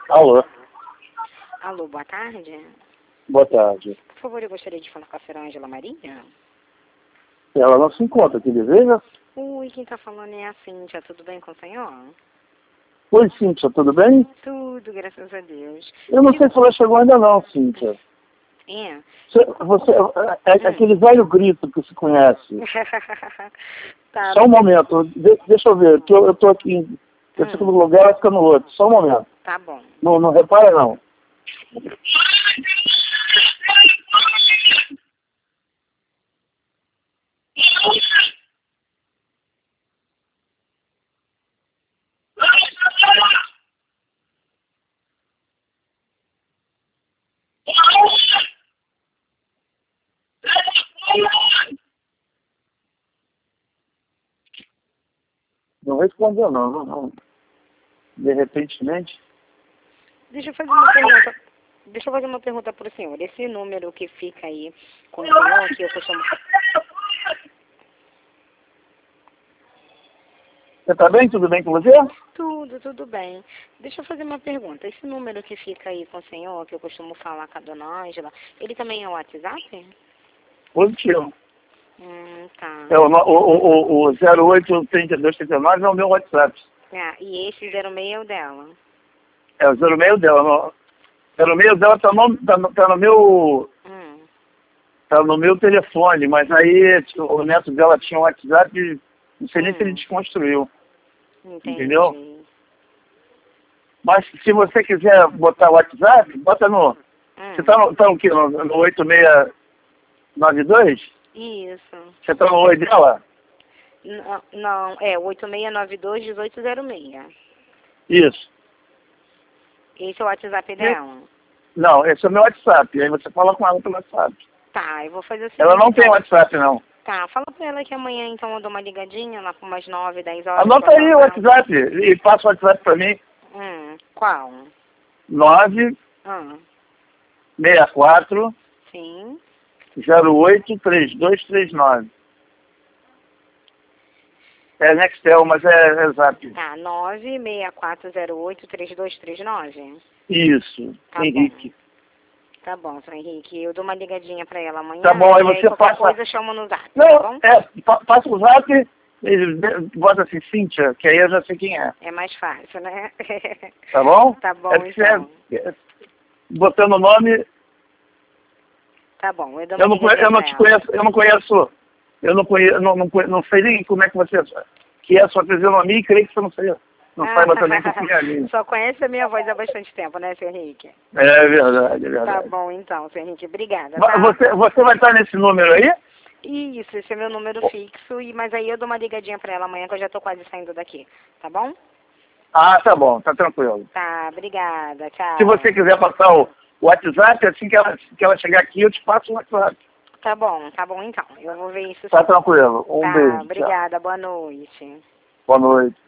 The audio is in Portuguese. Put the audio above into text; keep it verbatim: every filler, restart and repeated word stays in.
Alô? Alô, boa tarde. Boa tarde. Por favor, eu gostaria de falar com a senhora Ângela Maria. Ela não se encontra aqui, deseja? Oi, quem tá falando é a Cíntia. Tudo bem com o senhor? Oi, Cíntia, tudo bem? Tudo, graças a Deus. Eu não sei se ela chegou ainda não, Cíntia. É? Você, você, é, é aquele velho grito que se conhece. Tá, Só um momento, de, deixa eu ver, que eu, eu tô aqui, eu fico Hum. no lugar, ela fica no outro. Só um momento. Tá bom. Não, não repara não. Não respondeu não, não, não. De repentemente. Deixa eu fazer uma pergunta. Deixa eu fazer uma pergunta pro senhor. Esse número que fica aí com o senhor, que eu costumo... Você tá bem? Tudo bem com você? Tudo, tudo bem. Deixa eu fazer uma pergunta. Esse número que fica aí com o senhor, que eu costumo falar com a dona Ângela, ele também é o WhatsApp? Positivo. Hum, tá. É, o, o, o, o zero oito trinta e dois trinta e nove é o meu WhatsApp. Ah, e esse zero seis é o dela? É o zero seis dela. No, zero seis dela tá no, tá, no, tá no meu... Hum. Tá no meu telefone, mas aí o neto dela tinha um WhatsApp, não sei nem se ele Hum. desconstruiu. Entendi. Entendeu? Mas se você quiser botar o WhatsApp, bota no... Hum. Você tá no, tá no quê? No, no oito seis nove dois? Isso. Você tá no oi dela? Não, não, é oito seis nove dois um oito zero seis. Isso. Esse é o WhatsApp dela? Não, esse é o meu WhatsApp. Aí você fala com ela pelo WhatsApp. Tá, eu vou fazer o seguinte. Ela não tem então. WhatsApp, não. Tá, fala pra ela que amanhã então eu dou uma ligadinha lá por umas nove, dez horas. Anota aí o WhatsApp e passa o WhatsApp pra mim. Hum, qual? nove Ah, seis quatro sim. zero oito três dois três nove. É Nextel, mas é, é Zap. Tá, nove seis quatro zero oito três dois três nove. Isso, Tá Henrique. bom. Tá bom, seu Henrique. Eu dou uma ligadinha pra ela amanhã. Tá bom, aí e você qualquer passa... coisa chama no Zap, Não, tá bom? é, pa, passa o Zap e bota assim, Cíntia, que aí eu já sei quem é. É mais fácil, né? Tá bom? Tá bom, é que então. você, é, botando o nome... Tá bom, eu dou uma Eu não, conhe- ligadinha eu não pra te ela. conheço, eu não conheço... Eu não conheço, não, não, conhe- não sei nem como é que você... Que é a sua fisionomia e creio que você não sei... Não Ah, saiba também com quem é a minha. só conhece a minha voz há bastante tempo, né, seu Henrique? É verdade, é verdade. Tá bom, então, seu Henrique. Obrigada, Mas tá? Você, você vai estar nesse número aí? Isso, esse é meu número fixo, e, mas aí eu dou uma ligadinha pra ela amanhã, que eu já tô quase saindo daqui, tá bom? Ah, tá bom, tá tranquilo. Tá, obrigada, tchau. Se você quiser passar o WhatsApp, assim que ela, que ela chegar aqui, eu te passo o WhatsApp. Tá bom, tá bom então, eu vou ver isso Tá sim. tranquilo. Um Tá, beijo. Tchau. obrigada, boa noite. Boa noite.